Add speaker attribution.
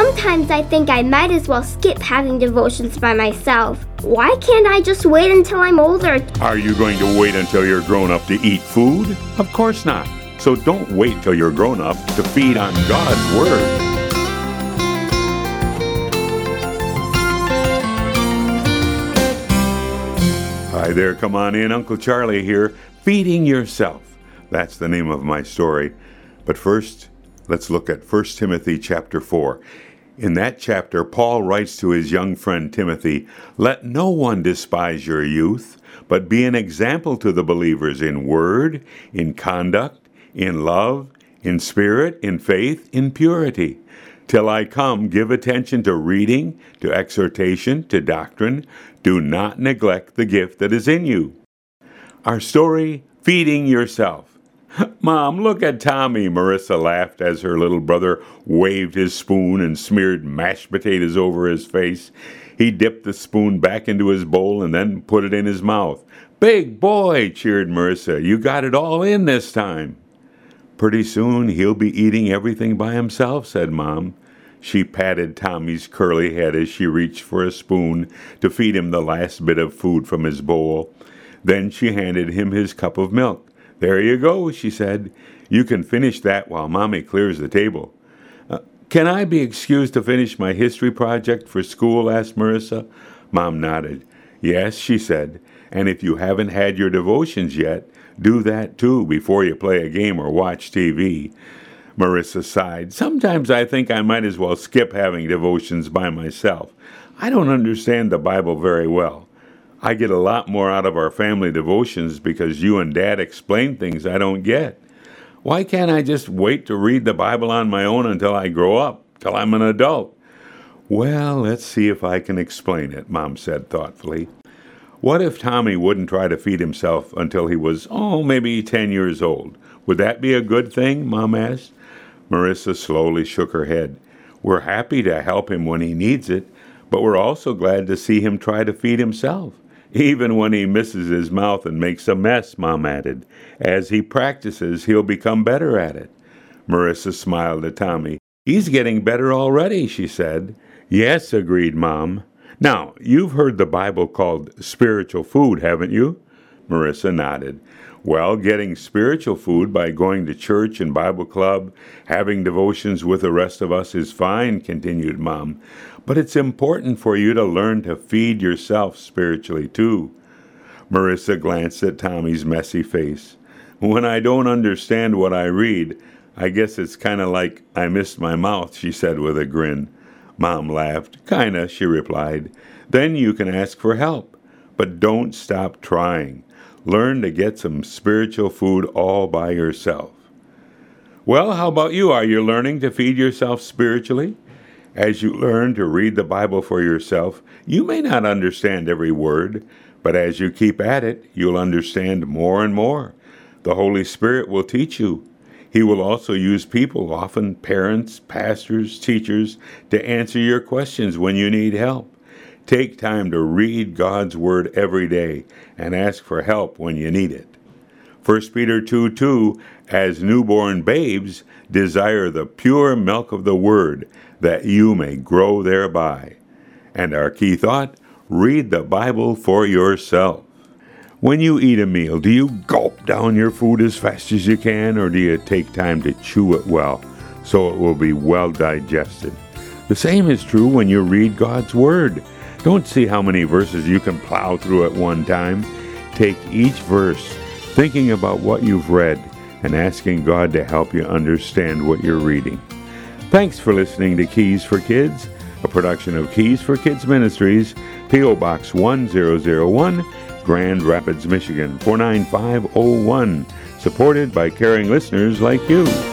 Speaker 1: Sometimes I think I might as well skip having devotions by myself. Why can't I just wait until I'm older?
Speaker 2: Are you going to wait until you're grown up to eat food? Of course not. So don't wait till you're grown up to feed on God's Word. Hi there, come on in. Uncle Charlie here. Feeding Yourself. That's the name of my story. But first, let's look at 1 Timothy chapter 4. In that chapter, Paul writes to his young friend Timothy, "Let no one despise your youth, but be an example to the believers in word, in conduct, in love, in spirit, in faith, in purity. Till I come, give attention to reading, to exhortation, to doctrine. Do not neglect the gift that is in you." Our story, Feeding Yourself. "Mom, look at Tommy," Marissa laughed as her little brother waved his spoon and smeared mashed potatoes over his face. He dipped the spoon back into his bowl and then put it in his mouth. "Big boy," cheered Marissa. "You got it all in this time." "Pretty soon he'll be eating everything by himself," said Mom. She patted Tommy's curly head as she reached for a spoon to feed him the last bit of food from his bowl. Then she handed him his cup of milk. "There you go," she said. "You can finish that while Mommy clears the table." Can I be excused to finish my history project for school?" asked Marissa. Mom nodded. "Yes," she said, "and if you haven't had your devotions yet, do that too before you play a game or watch TV." Marissa sighed. "Sometimes I think I might as well skip having devotions by myself. I don't understand the Bible very well. I get a lot more out of our family devotions because you and Dad explain things I don't get. Why can't I just wait to read the Bible on my own until I grow up, till I'm an adult?" "Well, let's see if I can explain it," Mom said thoughtfully. "What if Tommy wouldn't try to feed himself until he was, maybe 10 years old? Would that be a good thing?" Mom asked. Marissa slowly shook her head. "We're happy to help him when he needs it, but we're also glad to see him try to feed himself. Even when he misses his mouth and makes a mess," Mom added. "As he practices, he'll become better at it." Marissa smiled at Tommy. "He's getting better already," she said. "Yes," agreed Mom. "Now, you've heard the Bible called spiritual food, haven't you?" Marissa nodded. "Well, getting spiritual food by going to church and Bible club, having devotions with the rest of us is fine," continued Mom. "But it's important for you to learn to feed yourself spiritually too." Marissa glanced at Tommy's messy face. "When I don't understand what I read, I guess it's kind of like I missed my mouth," she said with a grin. Mom laughed. "Kinda," she replied. "Then you can ask for help. But don't stop trying. Learn to get some spiritual food all by yourself." Well, how about you? Are you learning to feed yourself spiritually? As you learn to read the Bible for yourself, you may not understand every word, but as you keep at it, you'll understand more and more. The Holy Spirit will teach you. He will also use people, often parents, pastors, teachers, to answer your questions when you need help. Take time to read God's Word every day and ask for help when you need it. 1 Peter 2:2, "As newborn babes, desire the pure milk of the Word, that you may grow thereby." And our key thought, read the Bible for yourself. When you eat a meal, do you gulp down your food as fast as you can, or do you take time to chew it well so it will be well digested? The same is true when you read God's Word. Don't see how many verses you can plow through at one time. Take each verse, thinking about what you've read, and asking God to help you understand what you're reading. Thanks for listening to Keys for Kids, a production of Keys for Kids Ministries, P.O. Box 1001, Grand Rapids, Michigan, 49501, supported by caring listeners like you.